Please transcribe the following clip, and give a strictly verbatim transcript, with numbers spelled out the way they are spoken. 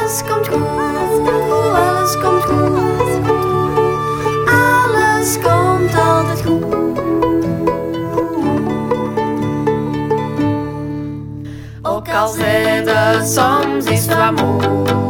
Alles komt goed, alles komt goed, alles komt altijd goed. Ook al zijn het soms is wat moe.